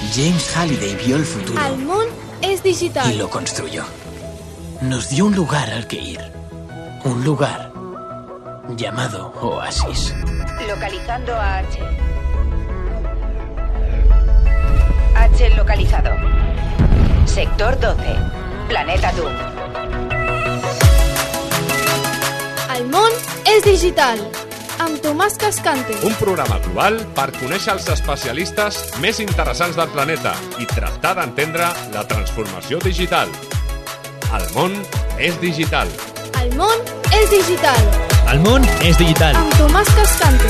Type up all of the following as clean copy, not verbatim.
James Halliday vio el futuro. El món es digital. Y lo construyó. Nos dio un lugar al que ir. Un lugar llamado Oasis. Localizando a H. H localizado. Sector 12. Planeta Doom. El món és digital. Amb Tomàs Cascante. Un programa global per conèixer els especialistes més interessants del planeta i tractar d'entendre la transformació digital. El món és digital. El món és digital. El món és digital. Amb Tomàs Cascante.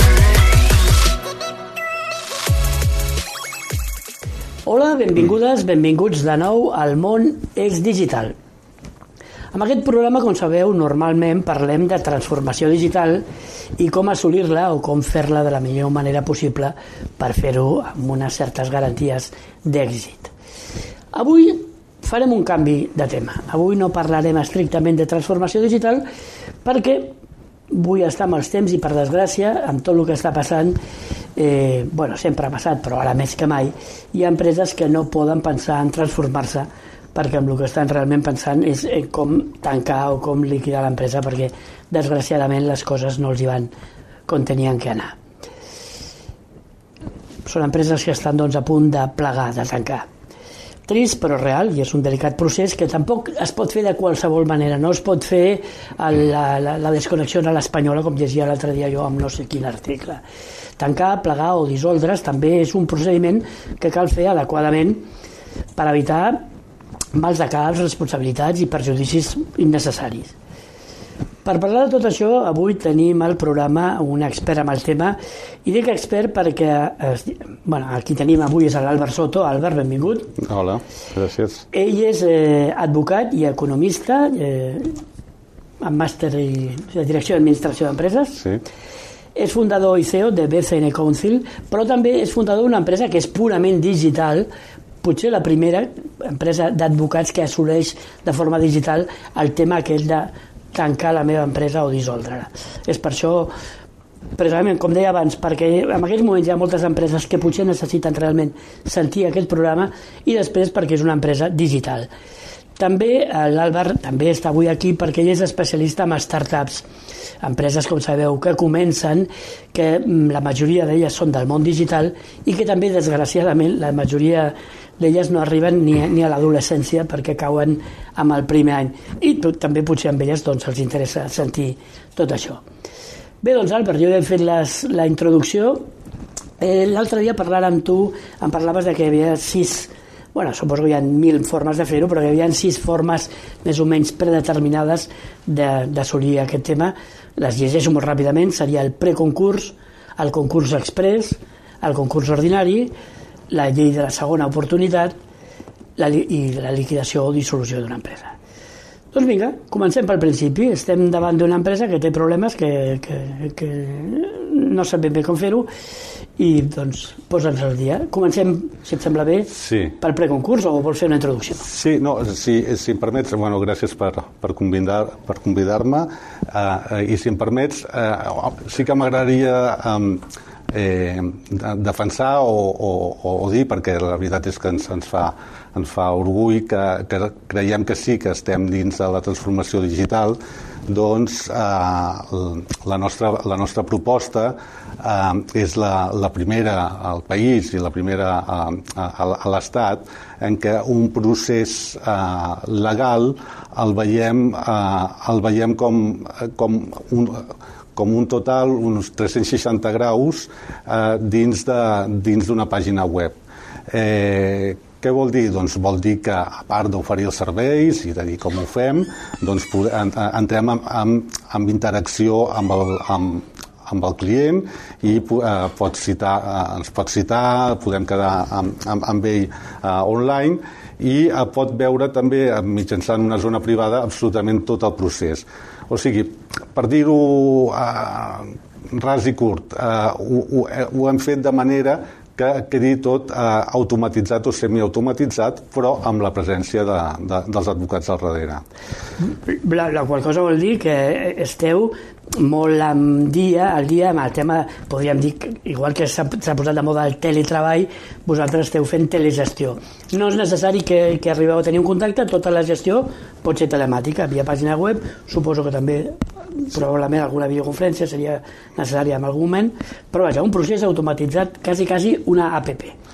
Hola, benvingudes, benvinguts de nou al món és digital. En aquest programa, com sabeu, normalment parlem de transformació digital i com assolir-la o com fer-la de la millor manera possible per fer-ho amb unes certes garanties d'èxit. Avui farem un canvi de tema. Avui no parlarem estrictament de transformació digital perquè vull estar amb els temps i, per desgràcia, amb tot el que està passant, sempre ha passat, però ara més que mai, hi ha empreses que no poden pensar en transformar-se perquè amb el que estan realment pensant és com tancar o com liquidar l'empresa, perquè desgraciadament les coses no els hi van com tenien que anar. Són empreses que estan a punt de plegar, de tancar. Trist però real, i és un delicat procés que tampoc es pot fer de qualsevol manera. No es pot fer la desconnexió a l'espanyola, com llegia l'altre dia jo amb no sé quin article. Tancar, plegar o dissoldre's també és un procediment que cal fer adequadament per evitar mals de caps, responsabilitats i perjudicis innecessaris. Per parlar de tot això, avui tenim al programa un expert amb el tema, i dic expert perquè aquí tenim avui és l'Àlvar Soto. Àlvar, benvingut. Hola, gràcies. Ell és advocat i economista, amb màster de direcció d'administració d'empreses. Sí. És fundador i CEO de BCN Council, però també és fundador d'una empresa que és purament digital, potser la primera empresa d'advocats que assoleix de forma digital el tema aquell de tancar la meva empresa o dissoldre-la. És per això, precisament, com deia abans, perquè en aquests moments hi ha moltes empreses que potser necessiten realment sentir aquest programa, i després perquè és una empresa digital. També l'Àlvar també està avui aquí perquè ell és especialista en startups, empreses, com sabeu, que comencen, que la majoria d'elles són del món digital i que també, desgraciadament, la majoria d'elles no arriben ni a l'adolescència perquè cauen amb el primer any. I també potser amb elles els interessa sentir tot això. Bé, doncs, Àlvar, jo he fet la introducció. L'altre dia, parlant amb tu, em parlaves de que hi havia 6... suposo que hi ha 1.000 formes de fer-ho, però que hi havia 6 formes més o menys predeterminades d'assolir aquest tema. Les llegeixo molt ràpidament. Seria el preconcurs, el concurs express, el concurs ordinari, la llei de la segona oportunitat i la liquidació o dissolució d'una empresa. Doncs vinga, comencem pel principi. Estem davant d'una empresa que té problemes, que no sap ben bé com fer-ho, i doncs posa'ns al dia. Comencem, si et sembla bé, pel preconcurs, o vols fer una introducció? Sí, si em permets, gràcies per convidar-me, i si em permets, sí que m'agradaria defensar o dir, perquè la veritat és que ens fa orgull que creiem que sí que estem dins de la transformació digital. Doncs la nostra proposta és la primera al país i la primera a l'Estat en què un procés legal el veiem com un total, uns 360 graus dins d'una pàgina web. Què vol dir? Doncs vol dir que, a part d'oferir els serveis i de dir com ho fem, doncs entrem en interacció amb el client i ens pot citar, podem quedar amb ell online, i pot veure també, mitjançant una zona privada, absolutament tot el procés. O sigui, per dir-ho ras i curt, ho hem fet de manera que quedi tot automatitzat o semiautomatitzat, però amb la presència dels advocats al darrere. La qual cosa vol dir que esteu molt al dia amb el tema, podríem dir, igual que s'ha posat de moda el teletreball, vosaltres esteu fent telegestió. No és necessari que arribeu a tenir un contacte, tota la gestió pot ser telemàtica, via pàgina web, suposo que també probablement alguna videoconferència seria necessària en algun moment, però vaja, un procés automatitzat, quasi una app.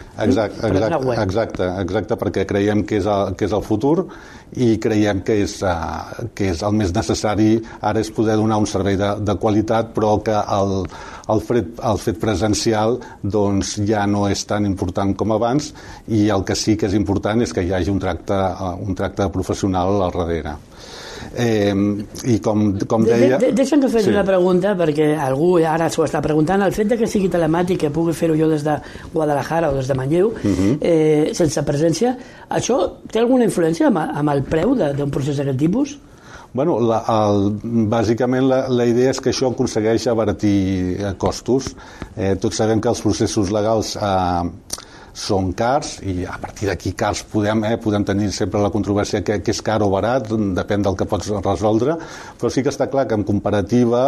Exacte, perquè creiem que és el futur i creiem que és el més necessari ara, és poder donar un servei de qualitat, però que el fet presencial doncs ja no és tan important com abans, i el que sí que és important és que hi hagi un tracte professional al darrere. I com deia... Deixa'm que faci una pregunta, perquè algú ara s'ho està preguntant. El fet que sigui telemàtic, que pugui fer-ho jo des de Guadalajara o des de Manlleu, sense presència, això té alguna influència amb el preu d'un procés d'aquest tipus? Bueno, bàsicament la idea és que això aconsegueix abaratir costos. Tots sabem que els processos legals són cars, i a partir d'aquí cars podem tenir sempre la controvèrsia que és car o barat, depèn del que pots resoldre, però sí que està clar que en comparativa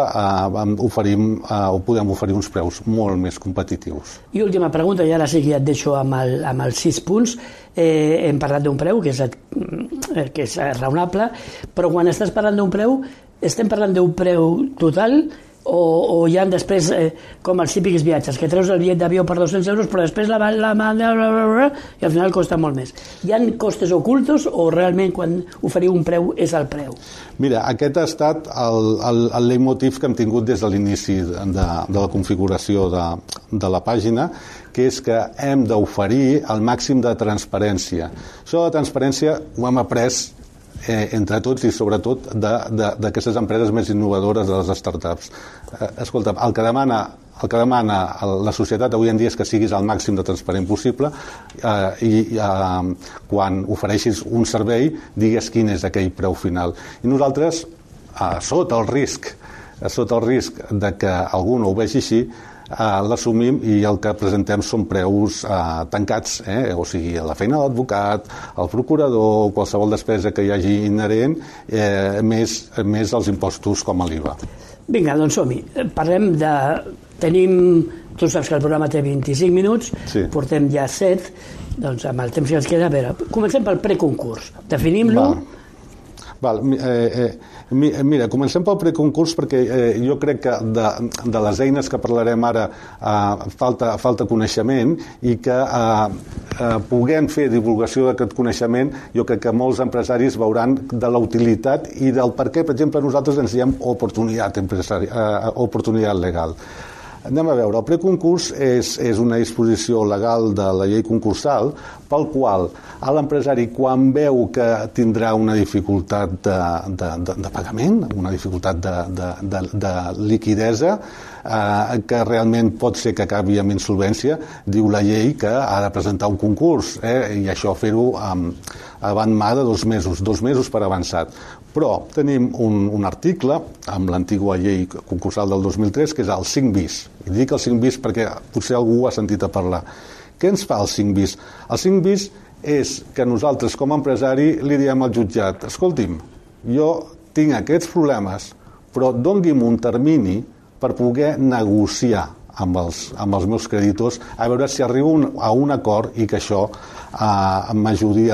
podem oferir uns preus molt més competitius. I última pregunta, i ara sí que ja et deixo amb els 6 punts. Hem parlat d'un preu que és raonable, però quan estàs parlant d'un preu, estem parlant d'un preu total o hi ha després, com els típics viatges, que treus el bitllet d'avió per 200 euros, però després la i al final costa molt més. Hi ha costes ocultos o realment quan oferiu un preu és el preu? Mira, aquest ha estat el leitmotiv que hem tingut des de l'inici de la configuració de la pàgina, que és que hem d'oferir el màxim de transparència. Això de transparència ho hem après entre tots i sobretot d'aquestes empreses més innovadores, de les startups. Escolta, el que demana la societat avui en dia és que siguis el màxim de transparent possible i quan ofereixis un servei digues quin és aquell preu final. I nosaltres, sota el risc de que algú no ho vegi així, l'assumim i el que presentem són preus tancats, o sigui, la feina de l'advocat, el procurador, qualsevol despesa que hi hagi inherent, més els impostos com a l'IVA. Vinga, doncs som-hi. Parlem de... Tu saps que el programa té 25 minuts, sí. Portem ja 7, doncs amb el temps que ens queda, a veure, comencem pel preconcurs. Definim-lo... Mira, comencem pel preconcurs perquè jo crec que de les eines que parlarem ara falta coneixement i que puguem fer divulgació d'aquest coneixement, jo crec que molts empresaris veuran de la utilitat i del per què, per exemple, nosaltres ens diem oportunitat legal. Anem a veure, el preconcurs és una disposició legal de la llei concursal pel qual l'empresari, quan veu que tindrà una dificultat de pagament, una dificultat de liquidesa, que realment pot ser que acabi amb insolvència, diu la llei que ha de presentar un concurs, i això fer-ho avant mà de 2 mesos per avançat. Però tenim un article amb l'antiga llei concursal del 2003 que és el 5 bis. I dic el 5 bis perquè potser algú ha sentit a parlar. Què ens fa el 5 bis? El 5 bis és que nosaltres com a empresari li diem al jutjat: escolti'm, jo tinc aquests problemes, però doni'm un termini per poder negociar amb els meus creditors a veure si arribo a un acord i que això m'ajudi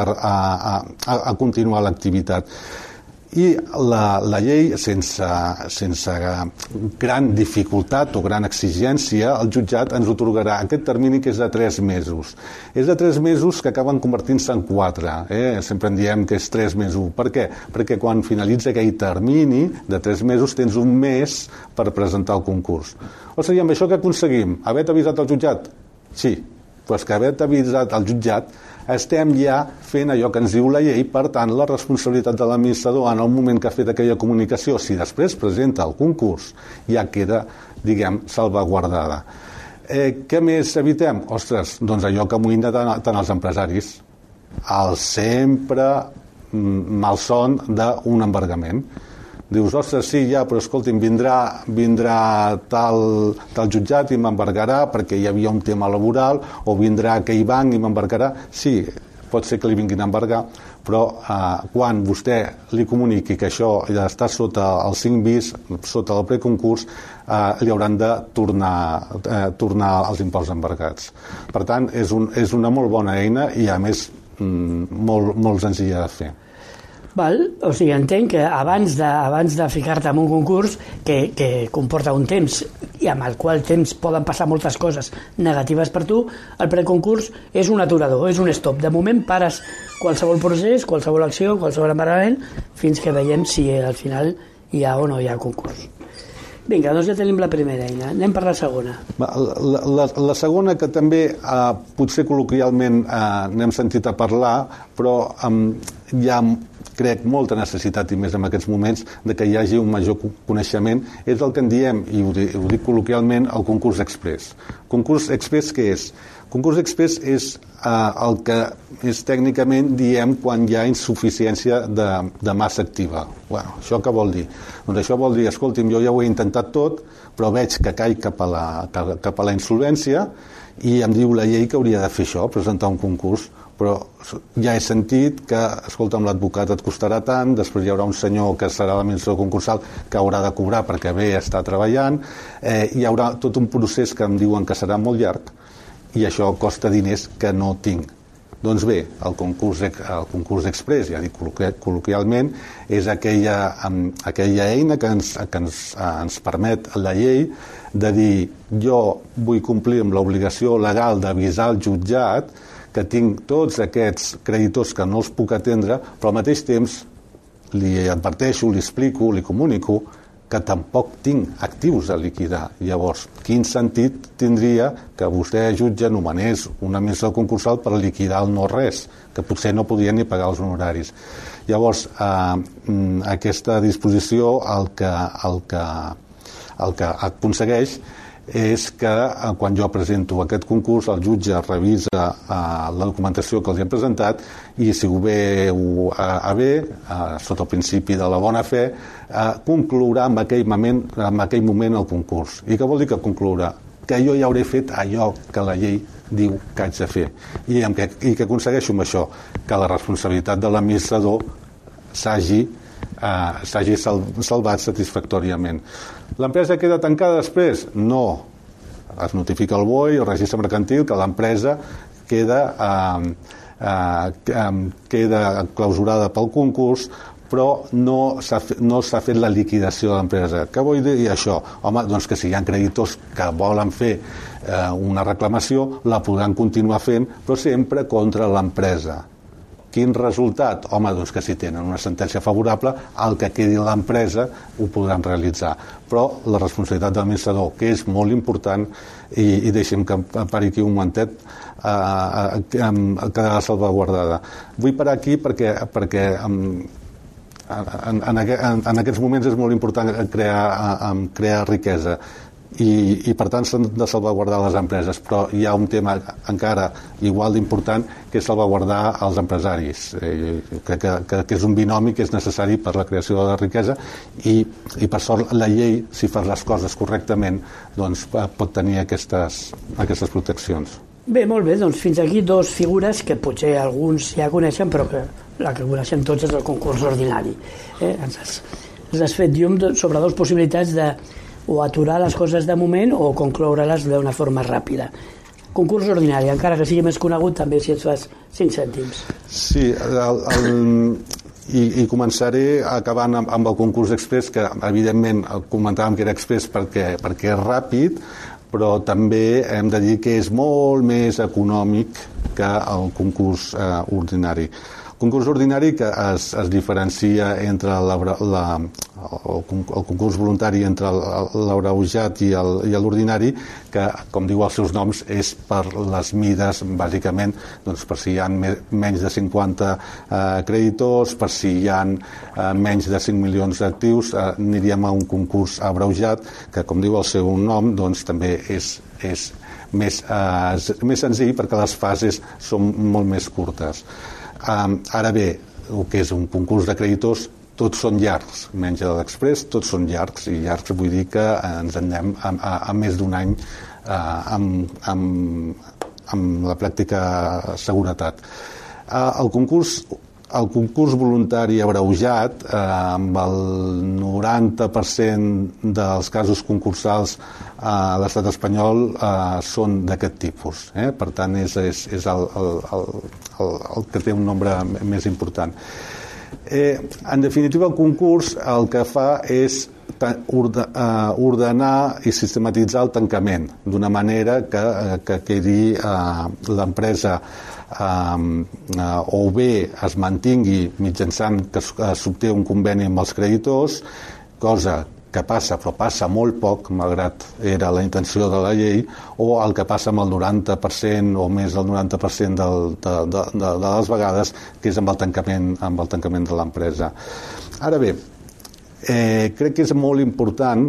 a continuar l'activitat. I la llei, sense gran dificultat o gran exigència, el jutjat ens atorgarà aquest termini que és de 3 mesos. És de 3 mesos que acaben convertint-se en 4. Sempre en diem que és 3 més 1. Per què? Perquè quan finalitza aquell termini de 3 mesos tens un mes per presentar el concurs. O sigui, amb això què aconseguim? Haver-te avisat al jutjat? Sí, però és que haver-te avisat al jutjat estem ja fent allò que ens diu la llei. Per tant, la responsabilitat de l'administrador en el moment que ha fet aquella comunicació, si després presenta el concurs, ja queda, diguem, salvaguardada. Què més evitem? Ostres, doncs allò que amoïna tant els empresaris, el sempre malson d'un embargament. Dius, ostres, sí, ja, però escolti'm, vindrà tal jutjat i m'embargarà perquè hi havia un tema laboral, o vindrà aquell banc i m'embargarà. Sí, pot ser que li vinguin a embargar, però quan vostè li comuniqui que això ja està sota el 5 bis, sota el preconcurs, li hauran de tornar els imports embargats. Per tant, és una molt bona eina i, a més, molt senzilla de fer. Val? O sigui, entenc que abans de ficar-te en un concurs que comporta un temps i amb el qual temps poden passar moltes coses negatives per tu, el preconcurs és un aturador, és un stop. De moment pares qualsevol procés, qualsevol acció, qualsevol embargament, fins que veiem si al final hi ha o no hi ha concurs. Vinga, doncs ja tenim la primera eina. Anem per la segona. La segona, que també potser col·loquialment n'hem sentit a parlar, però hi ha, crec, molta necessitat, i més en aquests moments, de que hi hagi un major coneixement, és el que en diem, i ho dic col·loquialment, el concurs express. Concurs express què és? Concurs express és el que és tècnicament diem quan hi ha insuficiència de massa activa. Bueno, això què vol dir? Doncs això vol dir, escolti'm, jo ja ho he intentat tot, però veig que caic cap a la insolvència i em diu la llei que hauria de fer això, presentar un concurs, però ja he sentit que, escolta'm, l'advocat et costarà tant, després hi haurà un senyor que serà l'administrador concursal que haurà de cobrar perquè bé està treballant, hi haurà tot un procés que em diuen que serà molt llarg i això costa diners que no tinc. Doncs bé, el concurs express, ja dic col·loquialment, és aquella eina que ens permet la llei de dir, jo vull complir amb l'obligació legal d'avisar el jutjat que tinc tots aquests creditors que no els puc atendre, però al mateix temps li adverteixo, li explico, li comunico que tampoc tinc actius a liquidar. Llavors, quin sentit tindria que vostè, jutge, nomenés un administrador concursal per liquidar el no res, que potser no podia ni pagar els honoraris. Llavors, aquesta disposició el que aconsegueix és que quan jo presento aquest concurs el jutge revisa la documentació que els he presentat i si ho veu a bé, sota el principi de la bona fe, conclourà en aquell moment el concurs. I què vol dir que conclourà? Que jo ja hauré fet allò que la llei diu que haig de fer. I què aconsegueixo amb això? Que la responsabilitat de l'administrador s'hagi salvat satisfactòriament. L'empresa queda tancada després? No. Es notifica al BOE i el registre mercantil que l'empresa queda clausurada pel concurs, però no s'ha fet la liquidació de l'empresa. Què vull dir això? Home, doncs que si hi ha creditors que volen fer una reclamació, la podran continuar fent, però sempre contra l'empresa. Quin resultat? Home, doncs que si tenen una sentència favorable, el que quedi l'empresa ho podran realitzar. Però la responsabilitat de l'administrador, que és molt important, i deixem que pari aquí un momentet, quedarà salvaguardada. Vull parar aquí perquè en aquests moments és molt important crear riquesa. I per tant s'han de salvaguardar les empreses, però hi ha un tema encara igual d'important, que és salvaguardar els empresaris. Crec que és un binomi que és necessari per la creació de la riquesa i per sort la llei, si fa les coses correctament, doncs pot tenir aquestes proteccions. Bé, molt bé, doncs fins aquí dos figures que potser alguns ja coneixen, però que la que coneixem tots és el concurs ordinari. Ens has fet llum sobre dues possibilitats de o aturar les coses de moment o concloure-les d'una forma ràpida. Concurs ordinari, encara que sigui més conegut, també si et fas 5 cèntims. Sí, i començaré acabant amb el concurs express, que evidentment comentàvem que era express perquè és ràpid, però també hem de dir que és molt més econòmic que el concurs ordinari. El concurs ordinari que es diferencia entre el concurs voluntari entre l'abreujat i l'ordinari, que, com diu els seus noms, és per les mides, bàsicament, doncs per si hi ha menys de 50 creditors, per si hi ha menys de 5 milions d'actius, aniríem a un concurs abreujat, que, com diu el seu nom, doncs també és més senzill perquè les fases són molt més curtes. Ara bé, el que és un concurs de creditors tots són llargs, menys a l'Express, tots són llargs, i llargs vull dir que ens anem a més d'un any amb la pràctica seguretat. El concurs voluntari abreujat, amb el 90% dels casos concursals a l'estat espanyol són d'aquest tipus. Per tant, és el que té un nombre més important. En definitiva, el concurs el que fa és ordenar i sistematitzar el tancament d'una manera que quedi l'empresa o bé es mantingui mitjançant que s'obté un conveni amb els creditors, cosa que passa, però passa molt poc, malgrat era la intenció de la llei, o el que passa amb el 90% o més del 90% de les vegades, que és amb el tancament de l'empresa. Ara bé, crec que és molt important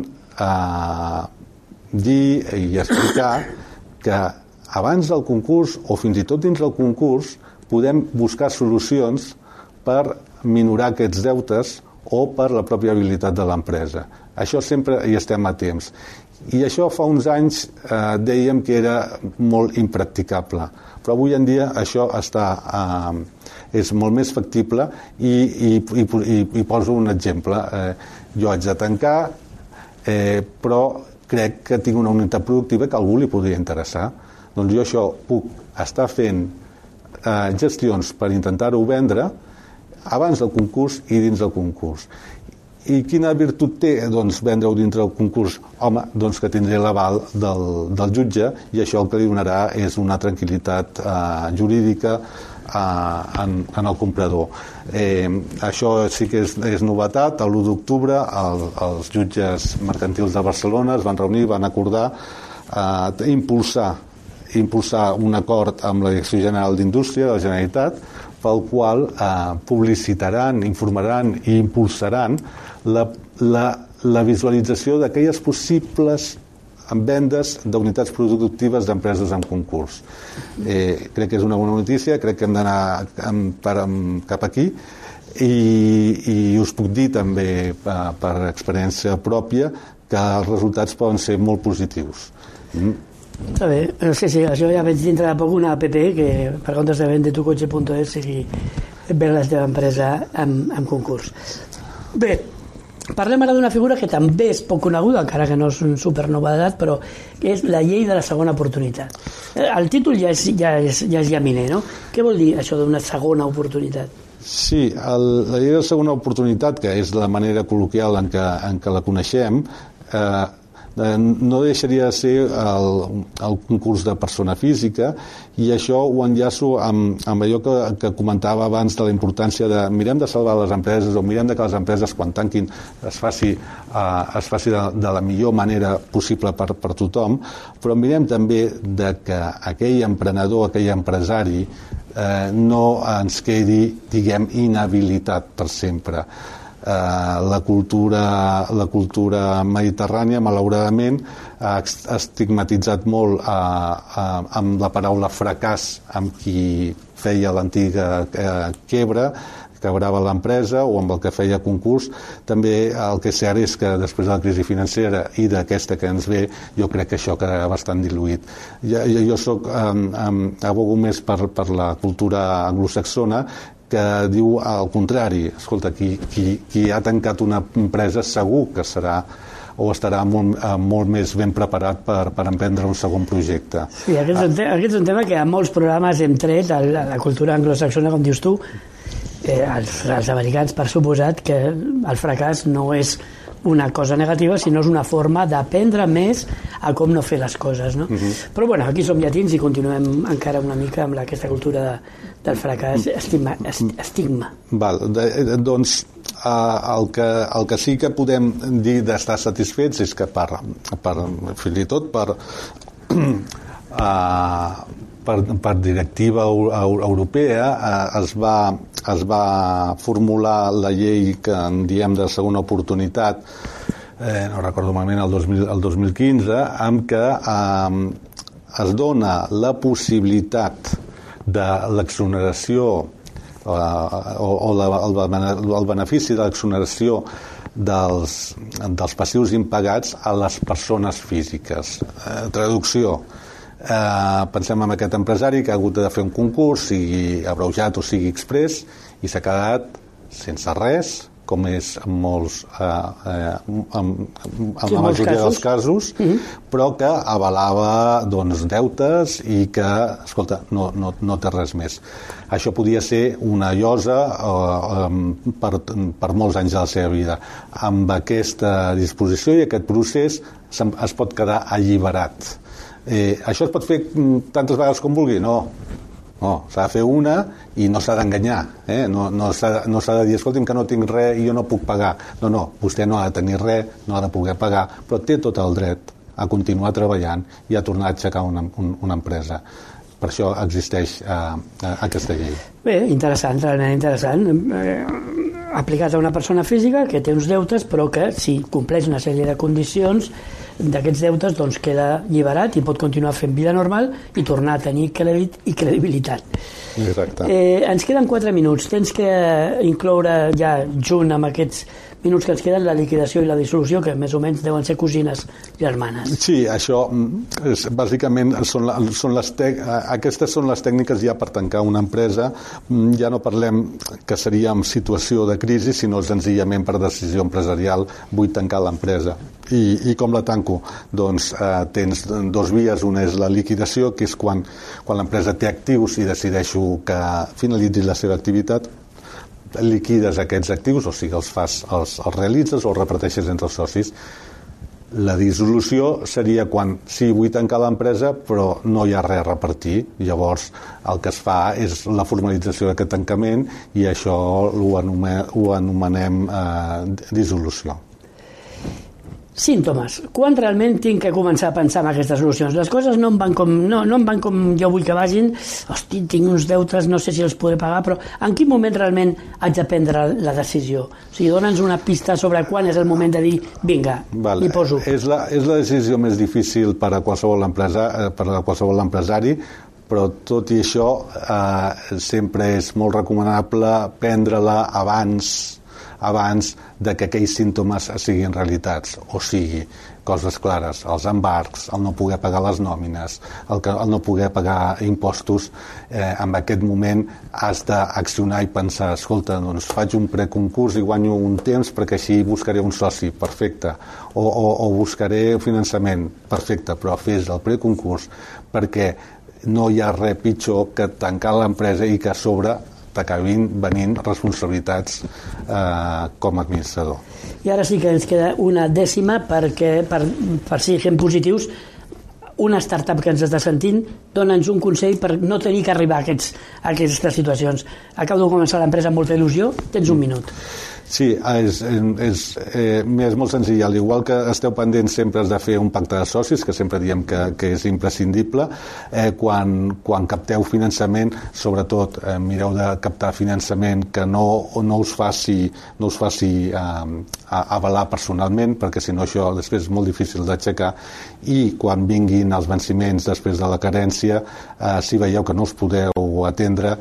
dir i explicar que abans del concurs, o fins i tot dins del concurs, podem buscar solucions per minorar aquests deutes o per la pròpia habilitat de l'empresa. Això sempre hi estem a temps. I això fa uns anys dèiem que era molt impracticable, però avui en dia això és molt més factible i poso un exemple. Jo haig de tancar, però crec que tinc una unitat productiva que a algú li podria interessar. Doncs jo això puc estar fent gestions per intentar-ho vendre abans del concurs i dins del concurs. I quina virtut té vendre-ho dintre del concurs? Home, doncs que tindré l'aval del jutge, i això el que li donarà és una tranquil·litat jurídica en el comprador. Això sí que és novetat. L'1 d'octubre els jutges mercantils de Barcelona es van reunir, van acordar impulsar un acord amb la Direcció General d'Indústria de la Generalitat, pel qual publicitaran, informaran i impulsaran la visualització d'aquelles possibles vendes d'unitats productives d'empreses en concurs. Crec que és una bona notícia, crec que hem d'anar cap aquí, i us puc dir també per experiència pròpia que els resultats poden ser molt positius. Està bé, sí, això ja vaig dintre de poc una app que per comptes de vendetucotxe.es sigui ver la teva empresa en concurs. Bé, parlem ara d'una figura que també és poc coneguda, encara que no és un supernovedat, però que és la llei de la segona oportunitat. El títol ja és llaminer, no? Què vol dir això d'una segona oportunitat? Sí, la llei de la segona oportunitat, que és la manera col·loquial en què la coneixem, no deixaria de ser el concurs de persona física, i això ho enllaço amb allò que comentava abans de la importància de mirem de salvar les empreses, o mirem de que les empreses quan tanquin es faci de la millor manera possible per tothom, però mirem també de que aquell emprenedor, aquell empresari no ens quedi, diguem, inhabilitat per sempre. La cultura mediterrània, malauradament, ha estigmatitzat molt amb la paraula fracàs amb qui feia l'antiga quebrava l'empresa, o amb el que feia concurs. També el que és cert és que després de la crisi financera i d'aquesta que ens ve, jo crec que això quedarà bastant diluït. Jo abogo més per la cultura anglosaxona, que diu al contrari. Escolta, qui ha tancat una empresa segur que serà o estarà molt més ben preparat per emprendre un segon projecte. Sí, aquest és un tema que a molts programes hem tret, la cultura anglosaxona, com dius tu, els americans, per suposat, que el fracàs no és una cosa negativa, sinó és una forma d'aprendre més a com no fer les coses, no? Però bueno, aquí som llatins i continuem encara una mica amb aquesta cultura del fracàs, estigma. Doncs el que sí que podem dir d'estar satisfets és que fins i tot per directiva europea es va formular la llei que en diem de segona oportunitat, no recordo malament, el 2015, amb què es dona la possibilitat de l'exoneració el benefici de l'exoneració dels passius impagats a les persones físiques. Traducció. Pensem en aquest empresari que ha hagut de fer un concurs, sigui abreujat o sigui express, i s'ha quedat sense res, com és en la majoria dels casos, però que avalava deutes i que, escolta, no té res més. Això podia ser una llosa per molts anys de la seva vida. Amb aquesta disposició i aquest procés es pot quedar alliberat. Això es pot fer tantes vegades com vulgui? No, s'ha de fer una i no s'ha d'enganyar, no s'ha de dir, escolti'm, que no tinc res i jo no puc pagar. No, vostè no ha de tenir res, no ha de poder pagar, però té tot el dret a continuar treballant i a tornar a aixecar una empresa. Per això existeix aquesta llei. Bé, interessant, realment interessant. Aplicat a una persona física que té uns deutes, però que si compleix una sèrie de condicions d'aquests deutes, doncs queda alliberat i pot continuar fent vida normal i tornar a tenir crèdit i credibilitat. Exacte. Ens queden 4 minuts. Tens que incloure ja, junt amb aquests minuts que ens queden, la liquidació i la dissolució, que més o menys deuen ser cosines germanes. Sí, això bàsicament aquestes són les tècniques ja per tancar una empresa. Ja no parlem que seria en situació de crisi, sinó senzillament per decisió empresarial vull tancar l'empresa. I com la tanco? Doncs tens 2 vies. Una és la liquidació, que és quan l'empresa té actius i decideixo que finalitzi la seva activitat. Liquides aquests actius, o sigui, els realitzes o els reparteixes entre els socis. La dissolució seria quan sí, vull tancar l'empresa però no hi ha res a repartir. Llavors el que es fa és la formalització d'aquest tancament i això ho anomenem dissolució. Símptomes. Quan realment tinc que començar a pensar en aquestes solucions? Les coses no em van com jo vull que vagin. Hosti, tinc uns deutes, no sé si els podré pagar, però en quin moment realment haig de prendre la decisió? O sigui, dona'ns una pista sobre quan és el moment de dir vinga, m'hi poso. És la decisió més difícil per a qualsevol empresari, però tot i això sempre és molt recomanable prendre-la abans de que aquells símptomes siguin realitats, o sigui, coses clares, els embarcs, el no poder pagar les nòmines, el no poder pagar impostos. En aquest moment has d'accionar i pensar, escolta, doncs faig un preconcurs i guanyo un temps perquè així buscaré un soci, perfecte, o buscaré finançament, perfecte, però fes el preconcurs perquè no hi ha res pitjor que tancar l'empresa i que a sobre t'acabin venint responsabilitats com a administrador. I ara sí que ens queda una dècima perquè, per ser positius, una startup que ens està sentint, dona'ns un consell per no tenir que arribar a aquestes situacions. Acabo de començar l'empresa amb molta il·lusió, tens un minut. Sí, és molt senzill. Al igual que esteu pendents sempre de fer un pacte de socis, que sempre diem que és imprescindible, quan capteu finançament, sobretot mireu de captar finançament que no us faci avalar personalment, perquè si no això després és molt difícil d'aixecar, i quan vinguin els venciments després de la carència, si veieu que no us podeu atendre,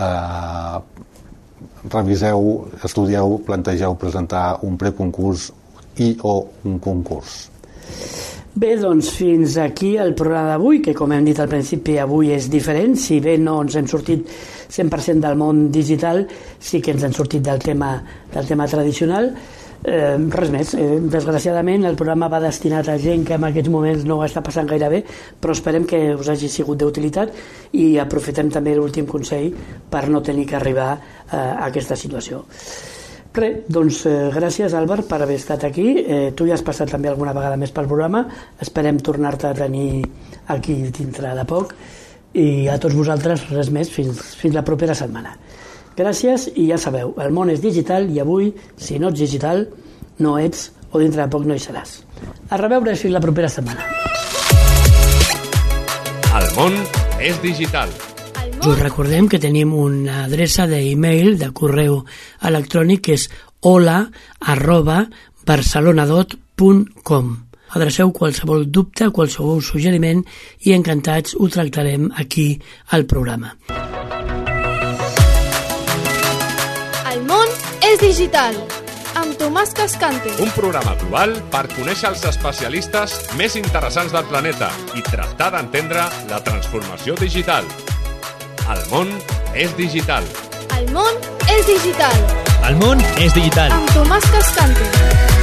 reviseu, estudieu, plantegeu presentar un preconcurs o un concurs. Bé, doncs fins aquí el programa d'avui, que com hem dit al principi avui és diferent. Si bé no ens hem sortit 100% del món digital, sí que ens hem sortit del tema tradicional. Res més. Desgraciadament el programa va destinat a gent que en aquests moments no ho està passant gaire bé, però esperem que us hagi sigut d'utilitat i aprofitem també l'últim consell per no tenir que arribar a aquesta situació. Res, doncs gràcies Albert per haver estat aquí. Tu ja has passat també alguna vegada més pel programa, esperem tornar-te a tenir aquí dintre de poc i a tots vosaltres res més fins la propera setmana. Gràcies i ja sabeu, el món és digital i avui, si no ets digital, no ets o dintre de poc no hi seràs. A reveure fins la propera setmana. El món és digital. Us recordem que tenim una adreça d'e-mail, de correu electrònic, que és hola@barcelonadot.com. Adreceu qualsevol dubte, qualsevol suggeriment i encantats ho tractarem aquí al programa. és digital, amb Tomàs Cascante. Un programa global per conèixer els especialistes més interessants del planeta i tractar d'entendre la transformació digital. El món és digital. El món és digital. El món és digital. Amb Tomàs Cascante.